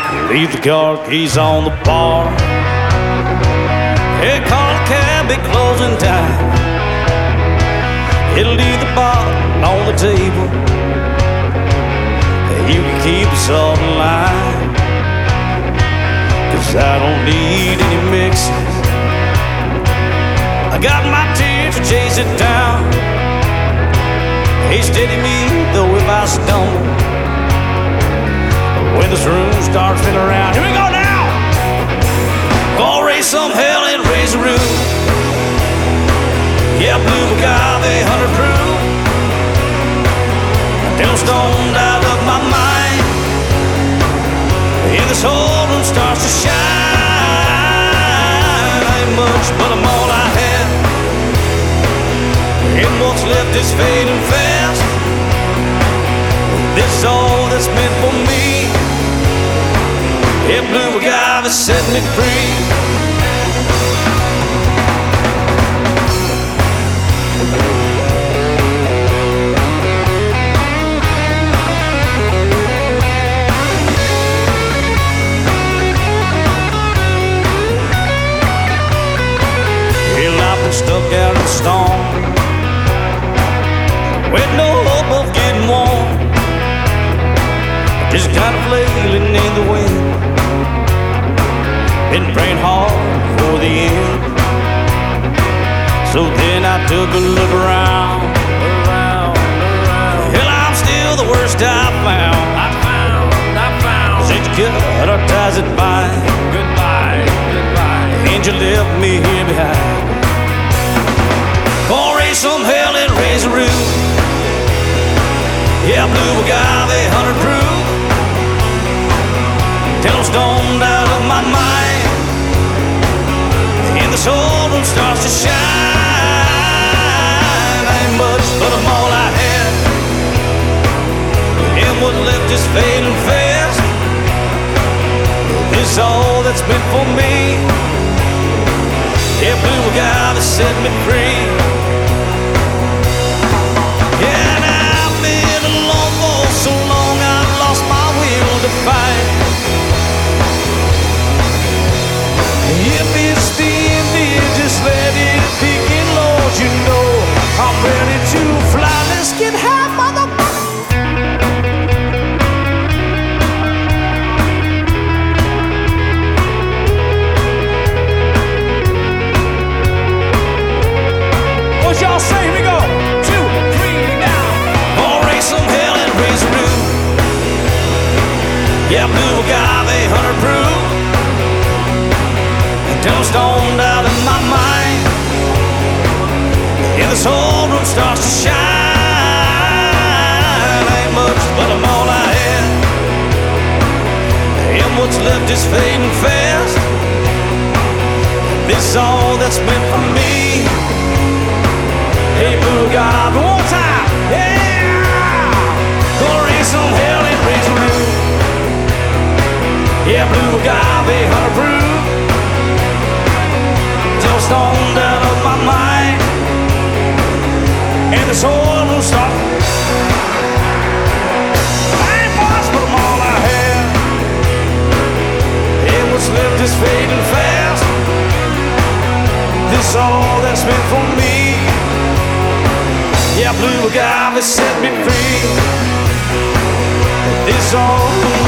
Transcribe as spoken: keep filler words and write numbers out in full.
Leave the car keys on the bar. Hey, call a cab, be closing time. It'll leave the bottle on the table. You can keep us all in line, 'cause I don't need any mixes. I got my tears to chase it down. Hey, steady me though if I stumble. When this room starts spinning around, here we go now. Gonna raise some hell and raise the roof. Yeah, blue agave, hundred proof. Till I'm stoned out of my mind, and this whole room starts to shine. Ain't much, but I'm all I have, and what's left is fading fast. This is all that's meant for me. Yeah, blue agave set me free. Stuck out in the storm, with no hope of getting warm, just kind of flailing in the wind. Been praying hard for the end. So then I took a look around, around, around. Hell, I'm still the worst I found. I found, I found. Since you cut our ties at mine, goodbye, goodbye. And you left me here behind. Gonna raise some hell and raise a roof. Yeah, blue agave, hundred proof. Till I'm stoned out of my mind, and this whole room starts to shine. Ain't much, but I'm all I had, and what's left is fading fast. This is all that's meant for me. Yeah, blue agave set me free. Yeah, now I've been alone for so long, I've lost my will to fight. If it's the end, just let it begin, Lord. You know I'm ready to fly. Let's get high, motherfucker. What y'all say? Here we go. Two, three, now. Gonna raise some hell and raise the roof. Yeah, blue agave, hundred proof. Till I'm stoned out of my mind, and this whole room starts to shine. Ain't much, but I'm all I had, and what's left is fading fast. This is all that's meant for me. Hey, blue agave, one more time, yeah! Gonna raise some hell and raise the roof. Yeah, blue agave, hundred proof. Till stoned out of my mind, and this whole room start. I ain't much, but I'm all I have, and what's left is fading fast. This is all that's meant for me. Yeah, blue agave set me free. This is all.